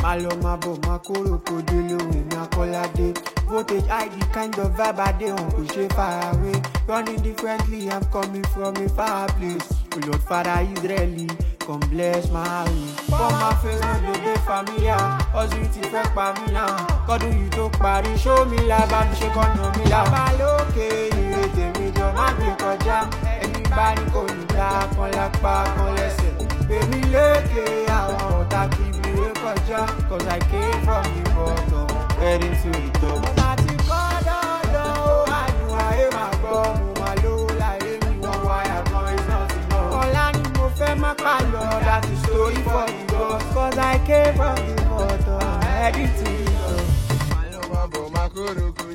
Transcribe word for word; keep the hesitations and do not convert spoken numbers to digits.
Malo mabo makoro kodelo in a colade. Voltage high, the kind of vibe I dey on push it far away. Running differently, I'm coming from a far place. Oh Lord Father Israeli, come bless my way. For my face, no dey dey familiar. Positive effect pa mi now. God do you to party, show me love and shake on me love. Baloke, irete mi jọ má gbé kọjá. Ẹni bá ní kò ní dá, kan lápá, kan lẹ́sẹ̀. Baby lékè àwọn ọ̀tá kìí bí kọjá. Cause I came from the bottom, heading to the top. Láti kọ́ dandan, ó máa dùn ayé máa gbọ́. Mo máa lówó láyé mi, wọ́n wáyà kan is not enough. Ọ̀la ni mo fẹ́ má pa lọ, that's the story for the boss. Cause I came from the bottom, heading to the top. Malo mabo makoro